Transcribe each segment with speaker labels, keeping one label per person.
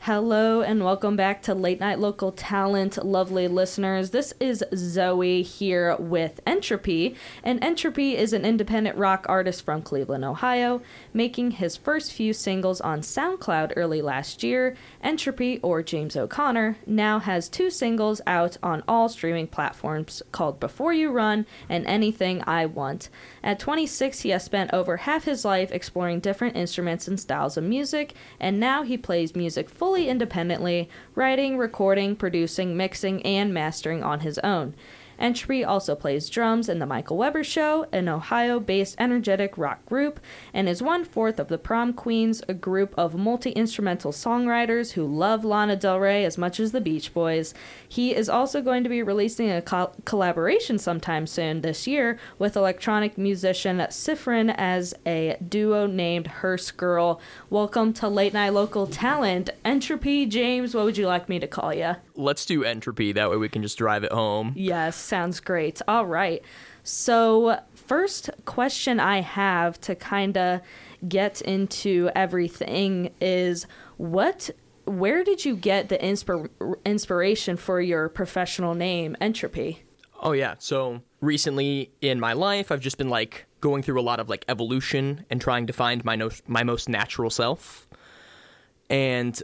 Speaker 1: Hello and welcome back to Late Night Local Talent, lovely listeners. This is Zoe here with Entropy, and Entropy is an independent rock artist from Cleveland, Ohio, making his first few singles on SoundCloud early last year. Entropy, or James O'Connor, now has 2 singles out on all streaming platforms called Before You Run and Anything I Want. At 26, he has spent over half his life exploring different instruments and styles of music, and now he plays music fully independently, writing, recording, producing, mixing, and mastering on his own. Entropy also plays drums in The Michael Weber Show, an Ohio-based energetic rock group, and is 1/4 of the Prom Queens, a group of multi-instrumental songwriters who love Lana Del Rey as much as the Beach Boys. He is also going to be releasing a collaboration sometime soon this year with electronic musician Sifrin as a duo named Hearse Girl. Welcome to Late Night Local Talent. Entropy, James, what would you like me to call you?
Speaker 2: Let's do Entropy, that way we can just drive it home.
Speaker 1: Yes, sounds great. All right. So, first question I have to kind of get into everything is where did you get the inspiration for your professional name, Entropy?
Speaker 2: Oh, yeah. So, recently in my life, I've just been, going through a lot of, evolution and trying to find my most natural self. And,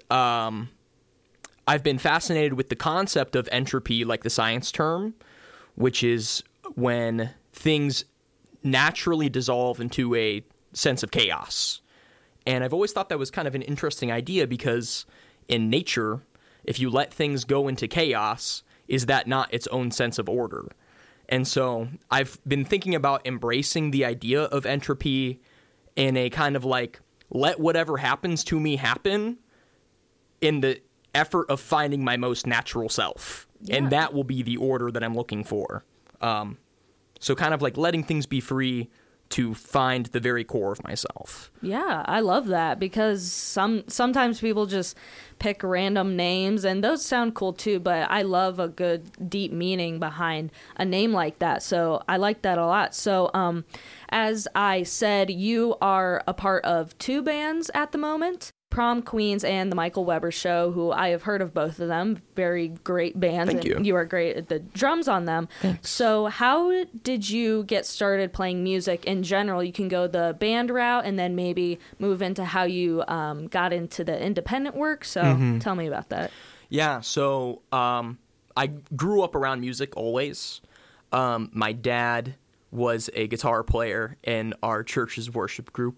Speaker 2: I've been fascinated with the concept of entropy, like the science term, which is when things naturally dissolve into a sense of chaos. And I've always thought that was kind of an interesting idea because in nature, if you let things go into chaos, is that not its own sense of order? And so I've been thinking about embracing the idea of entropy in a kind of let whatever happens to me happen in the effort of finding my most natural self. Yeah. And that will be the order that I'm looking for. So kind of letting things be free to find the very core of myself.
Speaker 1: Yeah, I love that because sometimes people just pick random names and those sound cool too, but I love a good deep meaning behind a name like that. So I like that a lot. So as I said, you are a part of 2 bands at the moment. Prom Queens and The Michael Weber Show, who I have heard of both of them. Very great bands.
Speaker 2: Thank you.
Speaker 1: You are great at the drums on them.
Speaker 2: Thanks.
Speaker 1: So how did you get started playing music in general? You can go the band route and then maybe move into how you got into the independent work. So tell me about that.
Speaker 2: Yeah, so I grew up around music always. My dad was a guitar player in our church's worship group.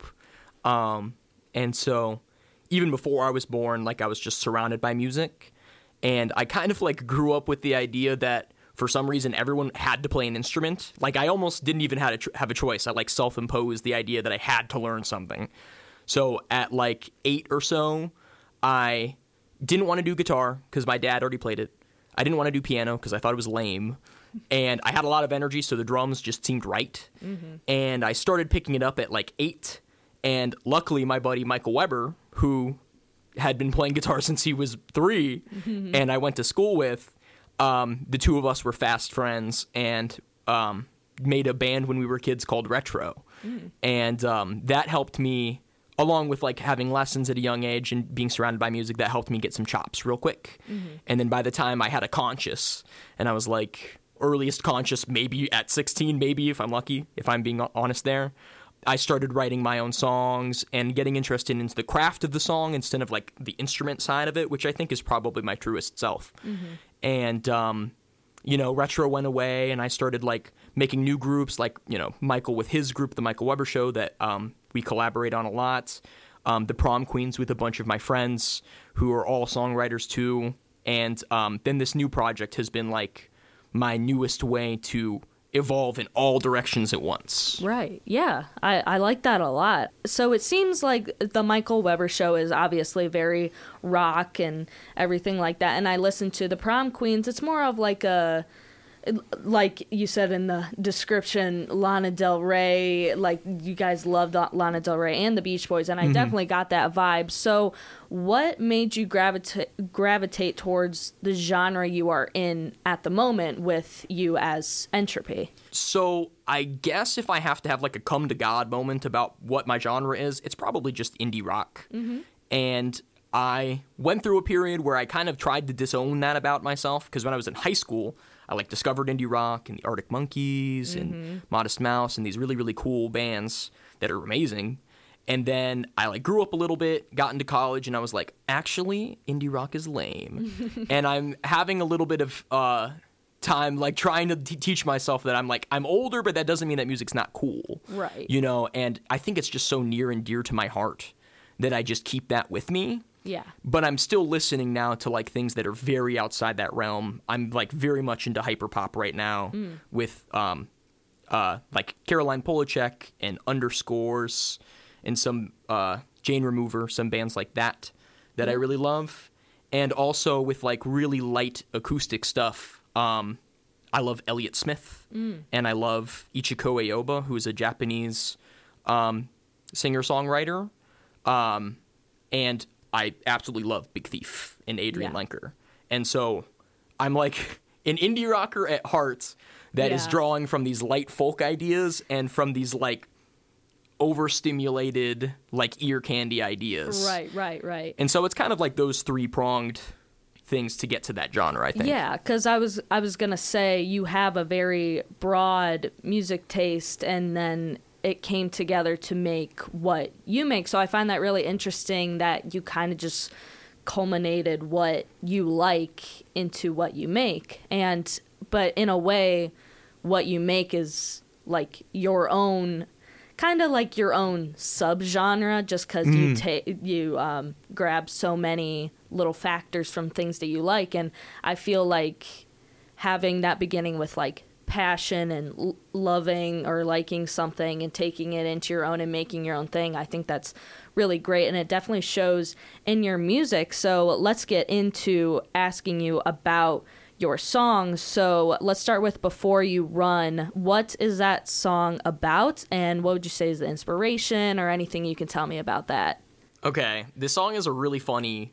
Speaker 2: And so even before I was born, I was just surrounded by music. And I kind of grew up with the idea that for some reason everyone had to play an instrument. I almost didn't even have a choice. I self-imposed the idea that I had to learn something. So at 8 or so, I didn't want to do guitar because my dad already played it. I didn't want to do piano because I thought it was lame. And I had a lot of energy, so the drums just seemed right. Mm-hmm. And I started picking it up at 8. And luckily, my buddy Michael Weber, who had been playing guitar since he was 3, and I went to school with, the 2 of us were fast friends and made a band when we were kids called Retro. And that helped me, along with having lessons at a young age and being surrounded by music, that helped me get some chops real quick. And then by the time I had a conscious, and I was earliest conscious maybe at 16, maybe if I'm lucky, if I'm being honest there, I started writing my own songs and getting interested into the craft of the song instead of the instrument side of it, which I think is probably my truest self. And, Retro went away and I started making new groups Michael with his group, The Michael Weber Show, that we collaborate on a lot. The Prom Queens with a bunch of my friends who are all songwriters too. And then this new project has been my newest way to evolve in all directions at once.
Speaker 1: Right. Yeah. I like that a lot. So it seems like the Michael Weber Show is obviously very rock and everything like that. And I listened to the Prom Queens. It's more of like you said in the description, Lana Del Rey, you guys loved Lana Del Rey and the Beach Boys, and I definitely got that vibe. So what made you gravitate towards the genre you are in at the moment with you as Entropy?
Speaker 2: So I guess if I have to have a come to God moment about what my genre is, it's probably just indie rock. And I went through a period where I kind of tried to disown that about myself, because when I was in high school, I like discovered indie rock and the Arctic Monkeys and Modest Mouse and these really, really cool bands that are amazing. And then I like grew up a little bit, got into college, and I was like, actually, indie rock is lame. And I'm having a little bit of time like trying to teach myself that I'm older, but that doesn't mean that music's not cool.
Speaker 1: Right.
Speaker 2: You know, and I think it's just so near and dear to my heart that I just keep that with me.
Speaker 1: Yeah.
Speaker 2: But I'm still listening now to like things that are very outside that realm. I'm like very much into hyperpop right now with like Caroline Polachek and Underscores and some Jane Remover, some bands like that I really love. And also with like really light acoustic stuff. I love Elliott Smith and I love Ichiko Aoba, who's a Japanese singer-songwriter. And I absolutely love Big Thief and Adrian Lenker. And so I'm like an indie rocker at heart that is drawing from these light folk ideas and from these like overstimulated like ear candy ideas.
Speaker 1: Right.
Speaker 2: And so it's kind of like those three-pronged things to get to that genre, I think.
Speaker 1: Yeah, because I was going to say you have a very broad music taste, and then it came together to make what you make. So I find that really interesting that you kind of just culminated what you like into what you make. But in a way, what you make is like your own, kind of like your own subgenre, just because you grab so many little factors from things that you like. And I feel like having that beginning with like passion and loving or liking something and taking it into your own and making your own thing, I think that's really great, and it definitely shows in your music. So let's get into asking you about your songs. So let's start with Before You Run. What is that song about, and what would you say is the inspiration, or anything you can tell me about that?
Speaker 2: Okay, this song is a really funny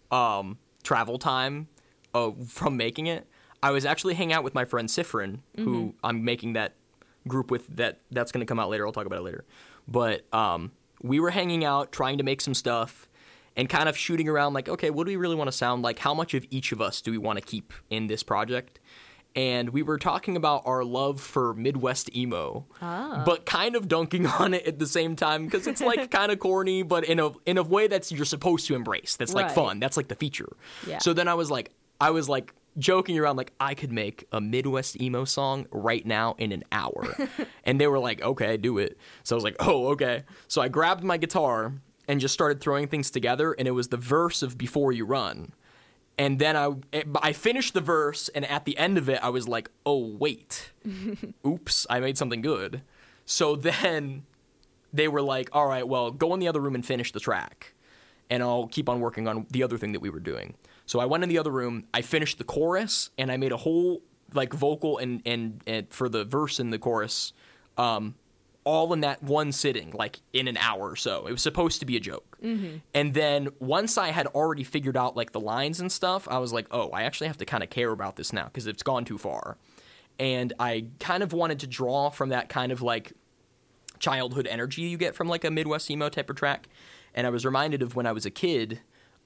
Speaker 2: travel time from making it. I was actually hanging out with my friend Sifrin, who I'm making that group with. That's going to come out later. I'll talk about it later. But we were hanging out, trying to make some stuff, and kind of shooting around like, okay, what do we really want to sound like? How much of each of us do we want to keep in this project? And we were talking about our love for Midwest emo, but kind of dunking on it at the same time, because it's like kind of corny, but in a way that's you're supposed to embrace. That's like fun. That's like the feature.
Speaker 1: Yeah.
Speaker 2: So then I was like joking around like I could make a Midwest emo song right now in an hour. And they were like, okay, do it. So I was like, oh, okay. So I grabbed my guitar and just started throwing things together, and it was the verse of Before You Run. And then I finished the verse, and at the end of it, I was like, oh, wait. Oops, I made something good. So then they were like, all right, well, go in the other room and finish the track, and I'll keep on working on the other thing that we were doing. So I went in the other room, I finished the chorus, and I made a whole like vocal and for the verse and the chorus, all in that one sitting, like in an hour or so. It was supposed to be a joke. And then once I had already figured out like the lines and stuff, I was like, oh, I actually have to kind of care about this now because it's gone too far. And I kind of wanted to draw from that kind of like childhood energy you get from like a Midwest emo type of track. And I was reminded of when I was a kid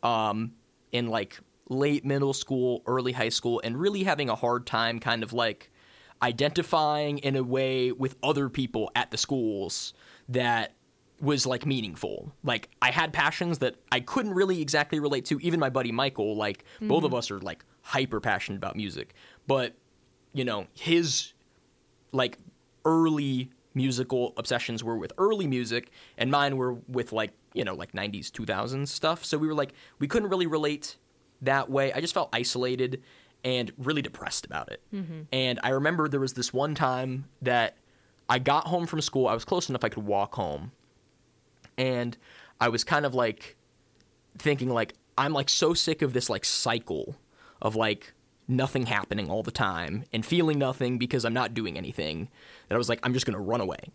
Speaker 2: in like late middle school, early high school, and really having a hard time kind of like identifying in a way with other people at the schools that was like meaningful. Like I had passions that I couldn't really exactly relate to. Even my buddy Michael, like both of us are like hyper passionate about music, but you know, his like early musical obsessions were with early music and mine were with like, you know, like 90s, 2000s stuff. So we were like, we couldn't really relate that way. I just felt isolated and really depressed about it. And I remember there was this one time that I got home from school. I was close enough I could walk home. And I was kind of like thinking like, I'm like so sick of this like cycle of like nothing happening all the time and feeling nothing because I'm not doing anything, that I was like, I'm just going to run away.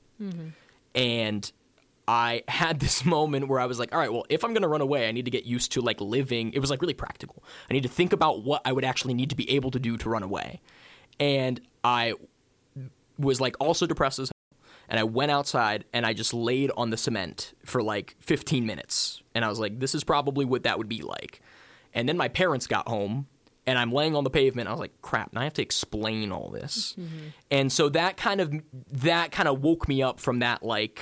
Speaker 2: And I had this moment where I was like, all right, well, if I'm going to run away, I need to get used to like living. It was like really practical. I need to think about what I would actually need to be able to do to run away. And I was like also depressed as hell. And I went outside and I just laid on the cement for like 15 minutes. And I was like, this is probably what that would be like. And then my parents got home and I'm laying on the pavement. I was like, crap, now I have to explain all this. And so that kind of woke me up from that like,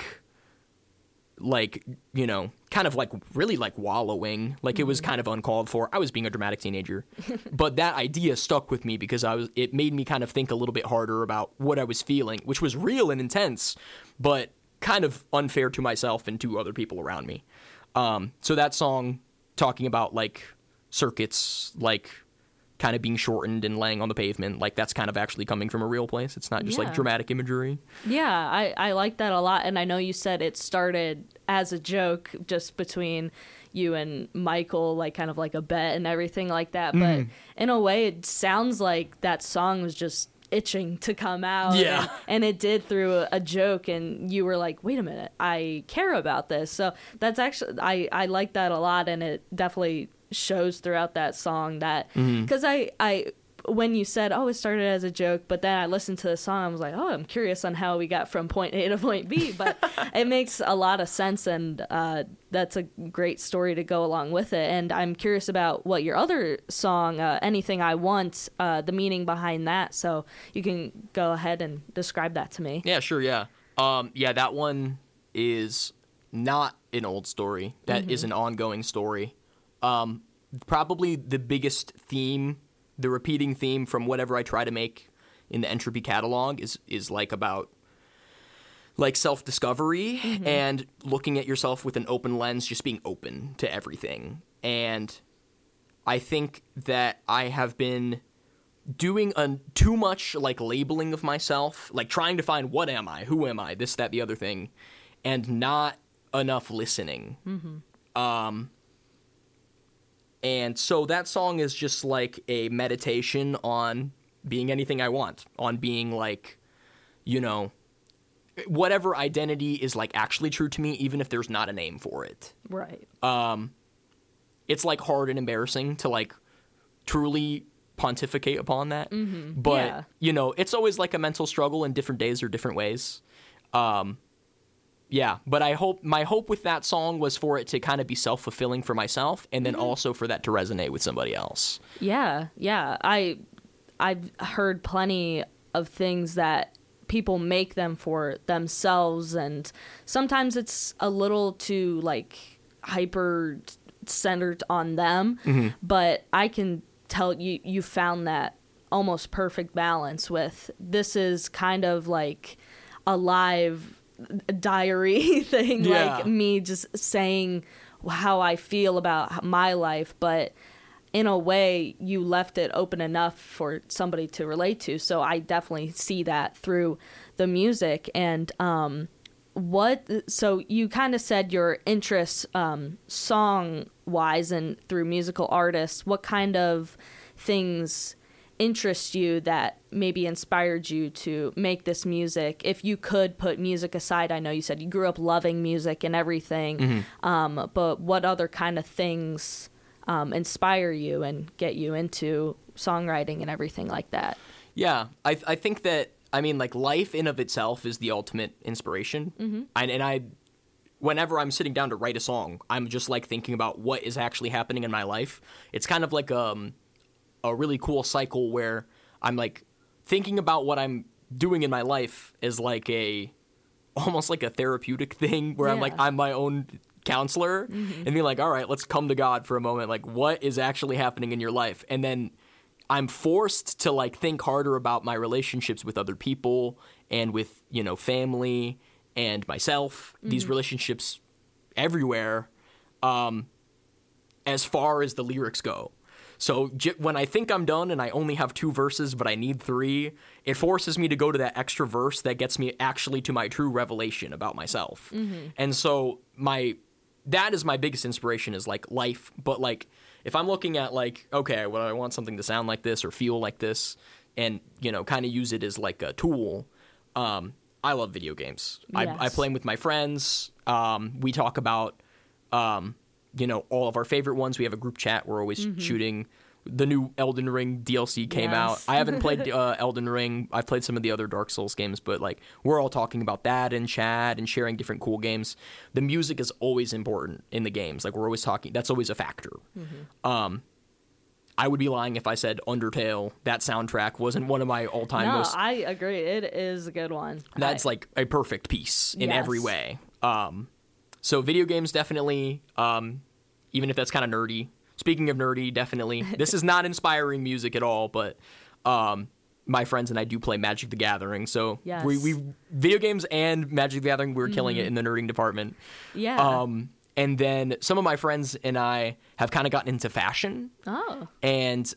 Speaker 2: you know, kind of like really like wallowing, like it was kind of uncalled for. I was being a dramatic teenager, but that idea stuck with me because it made me kind of think a little bit harder about what I was feeling, which was real and intense, but kind of unfair to myself and to other people around me. So that song talking about like circuits, like kind of being shortened and laying on the pavement, like that's kind of actually coming from a real place. It's not just like dramatic imagery.
Speaker 1: Yeah, I like that a lot. And I know you said it started as a joke just between you and Michael, like kind of like a bet and everything like that. But in a way, it sounds like that song was just itching to come out.
Speaker 2: Yeah.
Speaker 1: And it did through a joke. And you were like, wait a minute, I care about this. So that's actually, I like that a lot. And it definitely shows throughout that song that, because I when you said, oh, it started as a joke, but then I listened to the song, I was like, oh, I'm curious on how we got from point A to point B, but it makes a lot of sense, and that's a great story to go along with it. And I'm curious about what your other song, Anything I Want, the meaning behind that, so you can go ahead and describe that to me.
Speaker 2: Yeah, sure, yeah. That one is not an old story. That is an ongoing story. Probably the biggest theme, the repeating theme from whatever I try to make in the Entropy catalog is like about like self-discovery and looking at yourself with an open lens, just being open to everything. And I think that I have been doing too much like labeling of myself, like trying to find what am I, who am I, this, that, the other thing, and not enough listening. And so that song is just like a meditation on being anything I want, on being like, you know, whatever identity is like actually true to me, even if there's not a name for it.
Speaker 1: Right.
Speaker 2: It's like hard and embarrassing to like truly pontificate upon that. But, you know, it's always like a mental struggle in different days or different ways. Yeah, but my hope with that song was for it to kind of be self-fulfilling for myself, and then also for that to resonate with somebody else.
Speaker 1: Yeah. I've heard plenty of things that people make them for themselves, and sometimes it's a little too like hyper centered on them, but I can tell you found that almost perfect balance with this is kind of like a live diary thing, like me just saying how I feel about my life, but in a way you left it open enough for somebody to relate to. So I definitely see that through the music. And so you kind of said your interests song wise and through musical artists, what kind of things interest you that maybe inspired you to make this music? If you could put music aside, I know you said you grew up loving music and everything, but what other kind of things inspire you and get you into songwriting and everything like that?
Speaker 2: Yeah, I think that, I mean, like life in of itself is the ultimate inspiration. And I whenever I'm sitting down to write a song, I'm just like thinking about what is actually happening in my life. It's kind of like a really cool cycle where I'm like thinking about what I'm doing in my life is like almost like a therapeutic thing where I'm like, I'm my own counselor and be like, all right, let's come to God for a moment. Like, what is actually happening in your life? And then I'm forced to like think harder about my relationships with other people and with, you know, family and myself, these relationships everywhere, as far as the lyrics go. So when I think I'm done and I only have 2 verses, but I need 3, it forces me to go to that extra verse that gets me actually to my true revelation about myself. And so that is my biggest inspiration is like life. But like, if I'm looking at like, okay, well, I want something to sound like this or feel like this and, you know, kind of use it as like a tool. I love video games. Yes. I play them with my friends. We talk about, you know, all of our favorite ones. We have a group chat. We're always shooting the new Elden Ring DLC came out.
Speaker 1: Yes.
Speaker 2: I haven't played Elden Ring. I've played some of the other Dark Souls games, but like we're all talking about that in chat and sharing different cool games. The music is always important in the games. Like we're always talking. That's always a factor. I would be lying if I said Undertale, that soundtrack wasn't one of my all-time
Speaker 1: No,
Speaker 2: most...
Speaker 1: I agree. It is a good one.
Speaker 2: That's like a perfect piece in
Speaker 1: Yes.
Speaker 2: every way. So video games definitely, even if that's kind of nerdy. Speaking of nerdy, definitely. This is not inspiring music at all, but my friends and I do play Magic the Gathering. So
Speaker 1: Yes.
Speaker 2: we video games and Magic the Gathering, we're killing it in the nerding department.
Speaker 1: Yeah.
Speaker 2: And then some of my friends and I have kind of gotten into fashion.
Speaker 1: Oh.
Speaker 2: And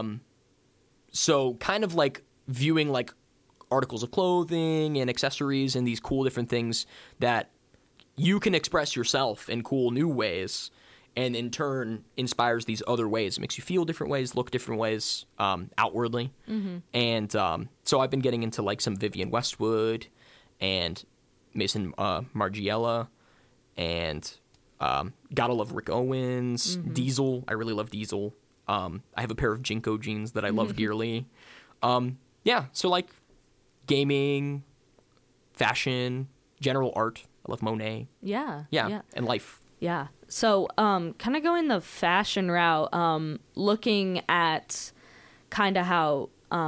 Speaker 2: so kind of like viewing like articles of clothing and accessories and these cool different things that you can express yourself in cool new ways, and in turn inspires these other ways. It makes you feel different ways, look different ways outwardly. And so I've been getting into like some Vivienne Westwood and Mason Margiela, and gotta love Rick Owens, Diesel. I really love Diesel. I have a pair of Jinko jeans that I love dearly. Yeah, so like gaming, fashion, general art. I love Monet.
Speaker 1: Yeah.
Speaker 2: Yeah, and life.
Speaker 1: Yeah. So, kind of going the fashion route, looking at kind of how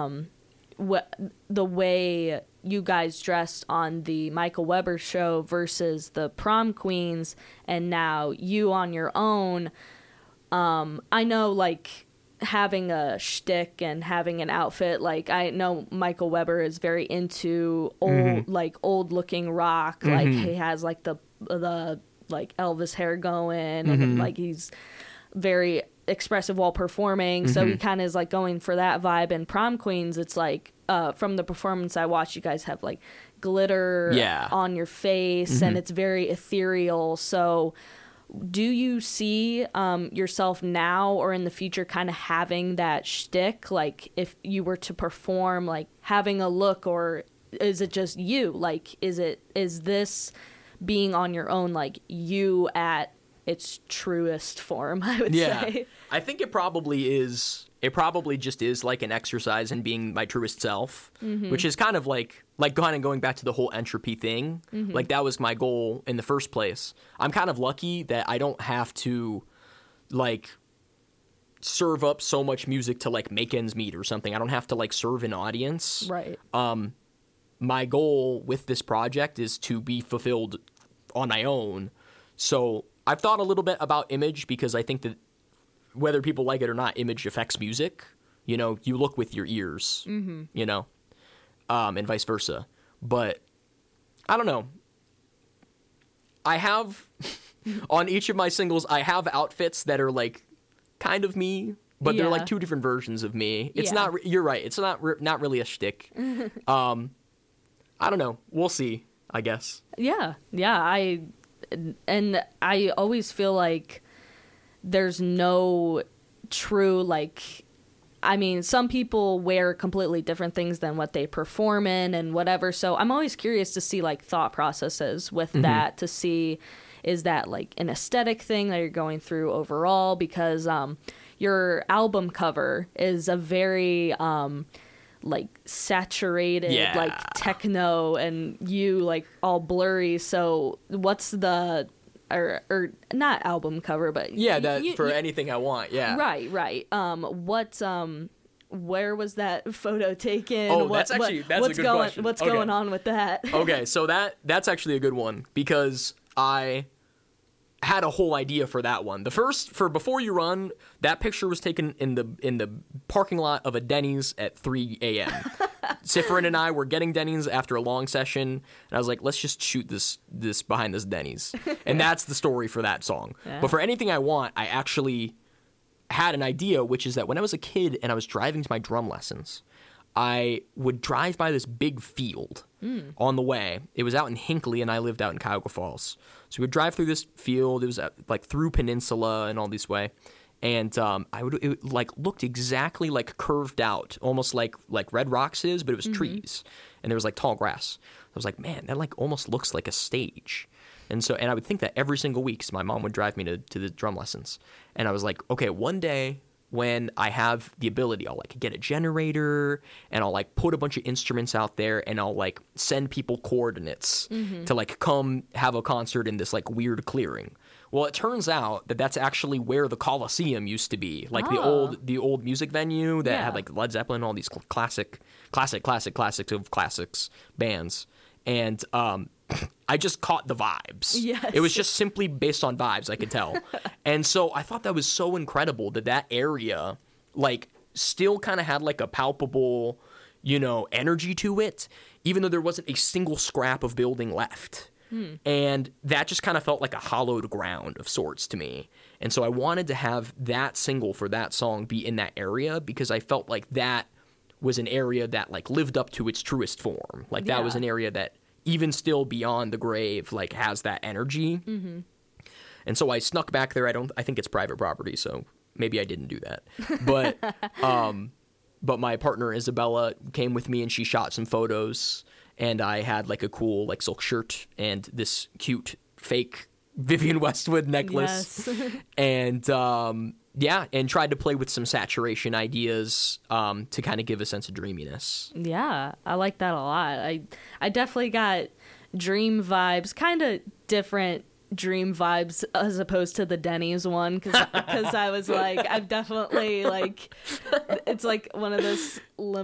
Speaker 1: the way you guys dressed on the Michael Weber show versus the prom queens, and now you on your own. I know, like, having a shtick and having an outfit, like, I know Michael Weber is very into old looking rock. Like, he has like the like Elvis hair going, and like he's very expressive while performing. So he kind of is like going for that vibe. And prom queens, it's like from the performance I watched, you guys have like glitter on your face, and it's very ethereal. So do you see yourself now or in the future kind of having that shtick? Like if you were to perform, like having a look, or is it just you? Like, is this being on your own, like you at its truest form, I would say?
Speaker 2: I think it probably is. It probably just is like an exercise in being my truest self, which is kind of like kind of going back to the whole entropy thing. Like that was my goal in the first place. I'm kind of lucky that I don't have to like serve up so much music to like make ends meet or something. I don't have to like serve an audience.
Speaker 1: Right.
Speaker 2: My goal with this project is to be fulfilled on my own. So I've thought a little bit about image, because I think that whether people like it or not, image affects music. You know, you look with your ears, you know, and vice versa. But I don't know. I have, on each of my singles, I have outfits that are like kind of me, but they're like two different versions of me. It's not, you're right. It's not really a shtick. I don't know. We'll see, I guess.
Speaker 1: Yeah. I always feel like there's no true, like, I mean, some people wear completely different things than what they perform in and whatever. So I'm always curious to see like thought processes with that, to see, is that like an aesthetic thing that you're going through overall? Because your album cover is a very like saturated, like techno, and you like all blurry. So what's the or not album cover, but
Speaker 2: for anything I want,
Speaker 1: right. Where was that photo taken?
Speaker 2: Oh, that's a good question.
Speaker 1: What's going on with that?
Speaker 2: Okay, so that's actually a good one, because I had a whole idea for that one. For Before You Run, that picture was taken in the parking lot of a Denny's at 3 a.m. Sifrin and I were getting Denny's after a long session, and I was like, let's just shoot this behind this Denny's. And that's the story for that song. Yeah. But for Anything I Want, I actually had an idea, which is that when I was a kid and I was driving to my drum lessons, I would drive by this big field on the way. It was out in Hinckley, and I lived out in Cuyahoga Falls. So we would drive through this field. It was like through Peninsula and all this way. And it like looked exactly like curved out, almost like Red Rocks is, but it was trees. And there was like tall grass. I was like, man, that like almost looks like a stage. And I would think that every single week, so my mom would drive me to the drum lessons. And I was like, okay, one day when I have the ability. I'll like get a generator and I'll like put a bunch of instruments out there and I'll like send people coordinates to like come have a concert in this like weird clearing. Well, it turns out that that's actually where the Coliseum used to be, like the old music venue that had like Led Zeppelin and all these classics of classics bands. And I just caught the vibes.
Speaker 1: Yes.
Speaker 2: It was just simply based on vibes, I could tell. And so I thought that was so incredible that area, like, still kind of had, like, a palpable, you know, energy to it, even though there wasn't a single scrap of building left. And that just kind of felt like a hallowed ground of sorts to me. And so I wanted to have that single for that song be in that area because I felt like that was an area that, like, lived up to its truest form. Like, that was an area that even still beyond the grave, like, has that energy. And so I snuck back there. I think it's private property, so maybe I didn't do that. But my partner Isabella came with me and she shot some photos, and I had like a cool like silk shirt and this cute fake Vivienne Westwood necklace. And and tried to play with some saturation ideas to kind of give a sense of dreaminess.
Speaker 1: Yeah, I like that a lot. I definitely got dream vibes, kind of different dream vibes as opposed to the Denny's one, because I was like, I've definitely like, it's like one of those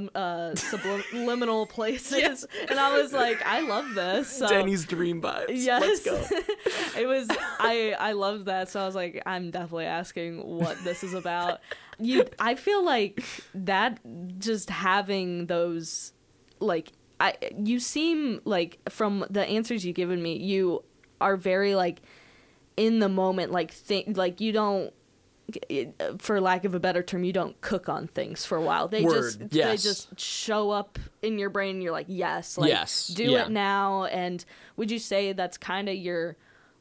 Speaker 1: subliminal places, and I was like, I love this. So,
Speaker 2: Denny's dream vibes.
Speaker 1: Yes.
Speaker 2: Let's go.
Speaker 1: It was, I loved that, so I was like, I'm definitely asking what this is about. I feel like that, just having those, like, you seem like, from the answers you've given me, you are very like in the moment, like you don't, for lack of a better term, you don't cook on things for a while. They just show up in your brain and you're like, yes, like do it now. And would you say that's kind of your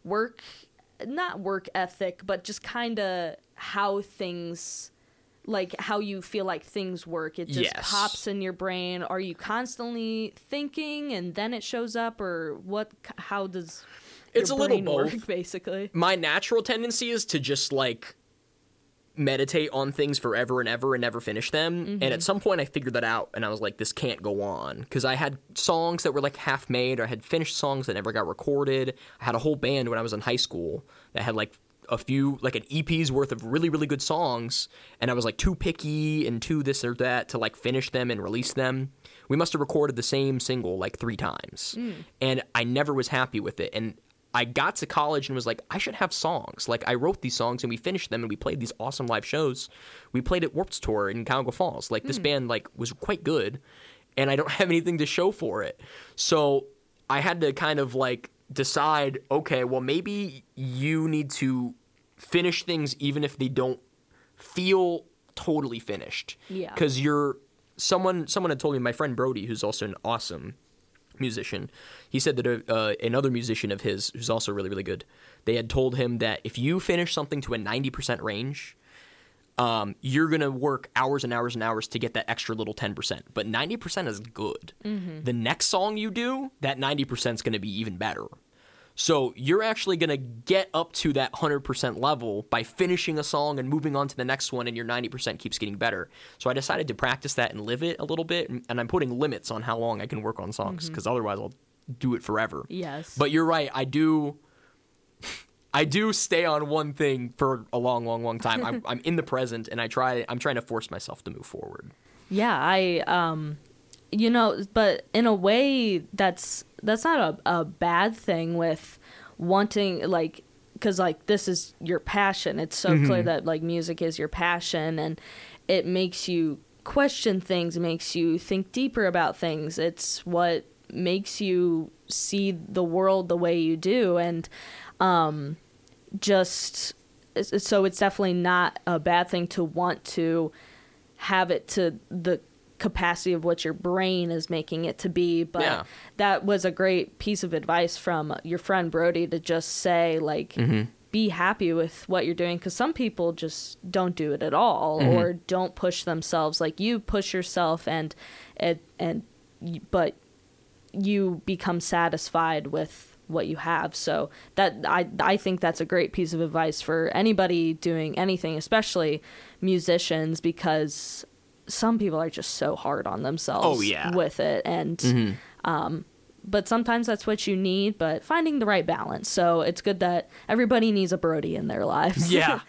Speaker 1: not work ethic, but just kind of how things, like how you feel like things work? It just pops in your brain. Are you constantly thinking and then it shows up, or what? How does
Speaker 2: it's a little both
Speaker 1: work, basically?
Speaker 2: My natural tendency is to just like meditate on things forever and ever and never finish them. And at some point I figured that out and I was like, this can't go on, because I had songs that were like half made, or I had finished songs that never got recorded. I had a whole band when I was in high school that had like a few, like an EP's worth of really, really good songs, and I was like too picky and too this or that to like finish them and release them. We must have recorded the same single like 3 times, and I never was happy with it. And I got to college and was like, I should have songs. Like, I wrote these songs and we finished them and we played these awesome live shows. We played at Warped Tour in Cuyahoga Falls. Like, this band like was quite good, and I don't have anything to show for it. So I had to kind of like decide, okay, well, maybe you need to finish things even if they don't feel totally finished.
Speaker 1: Yeah.
Speaker 2: Because someone had told me, my friend Brody, who's also an awesome musician, he said that another musician of his, who's also really, really good, they had told him that if you finish something to a 90% range, you're going to work hours and hours and hours to get that extra little 10%. But 90% is good. The next song you do, that 90% is going to be even better. So you're actually going to get up to that 100% level by finishing a song and moving on to the next one, and your 90% keeps getting better. So I decided to practice that and live it a little bit, and I'm putting limits on how long I can work on songs, because otherwise I'll do it forever.
Speaker 1: Yes.
Speaker 2: But you're right, I do stay on one thing for a long, long, long time. I'm in the present, and I'm trying to force myself to move forward.
Speaker 1: Yeah, but in a way that's not a bad thing, with wanting, like, because like this is your passion. It's so clear that like music is your passion, and it makes you question things, it makes you think deeper about things. It's what makes you see the world the way you do, and so it's definitely not a bad thing to want to have it to the capacity of what your brain is making it to be. But that was a great piece of advice from your friend Brody, to just say, like, be happy with what you're doing, because some people just don't do it at all, or don't push themselves. Like, you push yourself, but you become satisfied with what you have. So that I think that's a great piece of advice for anybody doing anything, especially musicians, because some people are just so hard on themselves with it. And but sometimes that's what you need, but finding the right balance. So it's good that everybody needs a Brody in their lives.
Speaker 2: Yeah.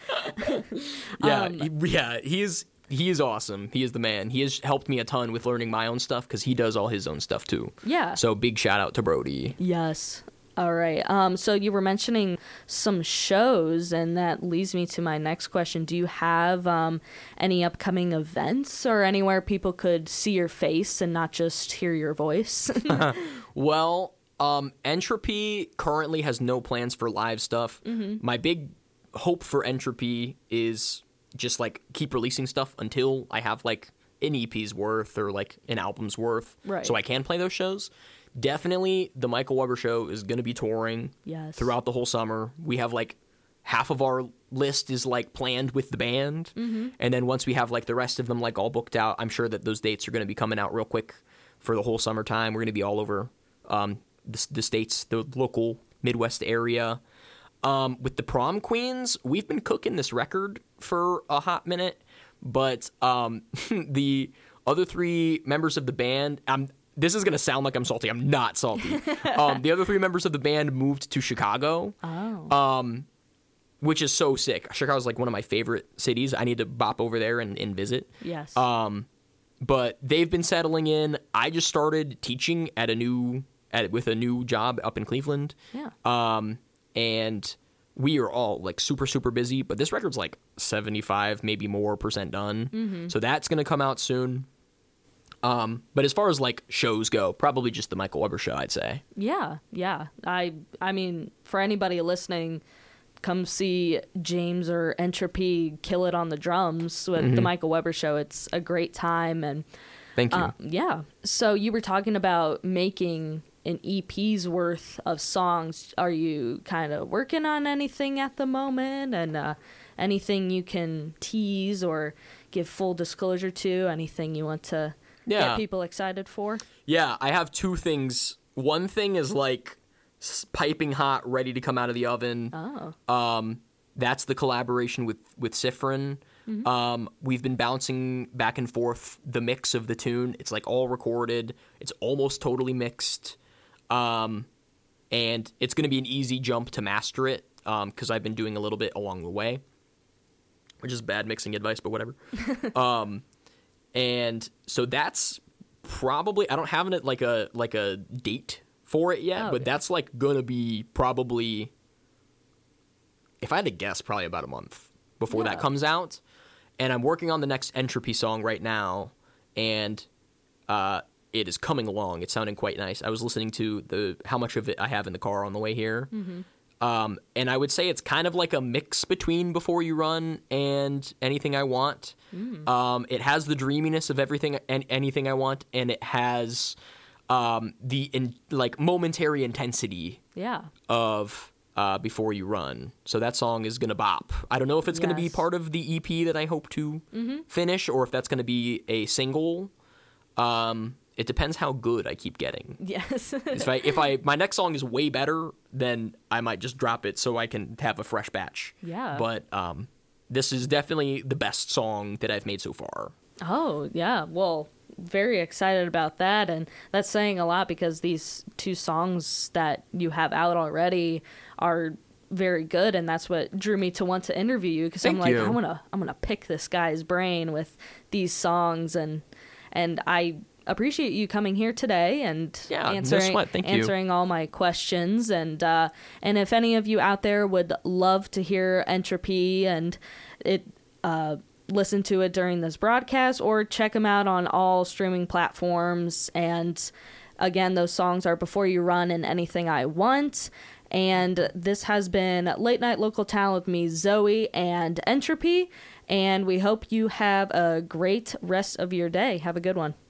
Speaker 2: He is awesome. He is the man. He has helped me a ton with learning my own stuff because he does all his own stuff too.
Speaker 1: Yeah.
Speaker 2: So big shout out to Brody.
Speaker 1: Yes. All right. So you were mentioning some shows, and that leads me to my next question. Do you have any upcoming events or anywhere people could see your face and not just hear your voice?
Speaker 2: Well, Entropy currently has no plans for live stuff. My big hope for Entropy is just like keep releasing stuff until I have like an EP's worth or like an album's worth,
Speaker 1: right,
Speaker 2: so I can play those shows. Definitely the Michael Weber Show is going to be touring throughout the whole summer. We have like half of our list is like planned with the band, and then once we have like the rest of them like all booked out, I'm sure that those dates are going to be coming out real quick for the whole summertime. We're going to be all over the states, the local Midwest area. With the Prom Queens, we've been cooking this record for a hot minute, but the other three members of the band, this is going to sound like I'm salty. I'm not salty. The other three members of the band moved to Chicago, which is so sick. Chicago's like one of my favorite cities. I need to bop over there and visit.
Speaker 1: Yes.
Speaker 2: But they've been settling in. I just started teaching with a new job up in Cleveland.
Speaker 1: Yeah.
Speaker 2: And we are all like super, super busy, but this record's like 75, maybe more % done. So that's going to come out soon. But as far as like shows go, probably just the Michael Weber Show, I'd say.
Speaker 1: Yeah. I mean, for anybody listening, come see James or Entropy kill it on the drums with the Michael Weber Show. It's a great time. And
Speaker 2: thank you.
Speaker 1: Yeah. So you were talking about making an EP's worth of songs. Are you kind of working on anything at the moment? And anything you can tease or give full disclosure to? Anything you want to get people excited for?
Speaker 2: Yeah, I have two things. One thing is like piping hot, ready to come out of the oven. That's the collaboration with Sifrin. We've been bouncing back and forth the mix of the tune. It's like all recorded. It's almost totally mixed. And it's going to be an easy jump to master it because I've been doing a little bit along the way, which is bad mixing advice, but whatever. And so that's probably, I don't have it like a date for it yet, but that's like going to be probably, if I had to guess, probably about a month before that comes out. And I'm working on the next Entropy song right now, and it is coming along. It's sounding quite nice. I was listening to how much of it I have in the car on the way here. And I would say it's kind of like a mix between Before You Run and Anything I Want. It has the dreaminess of everything and Anything I Want, and it has like momentary intensity of Before You Run. So that song is going to bop. I don't know if it's going to be part of the EP that I hope to finish, or if that's going to be a single. It depends how good I keep getting.
Speaker 1: Yes.
Speaker 2: if my next song is way better, then I might just drop it so I can have a fresh batch.
Speaker 1: Yeah.
Speaker 2: But this is definitely the best song that I've made so far.
Speaker 1: Oh, yeah. Well, very excited about that, and that's saying a lot because these two songs that you have out already are very good, and that's what drew me to want to interview you, because I'm like, I'm gonna pick this guy's brain with these songs, and I appreciate you coming here today and answering all my questions. And if any of you out there would love to hear Entropy and listen to it during this broadcast, or check them out on all streaming platforms. And again, those songs are Before You Run and Anything I Want. And this has been Late Night Local Talent with me, Zoe, and Entropy. And we hope you have a great rest of your day. Have a good one.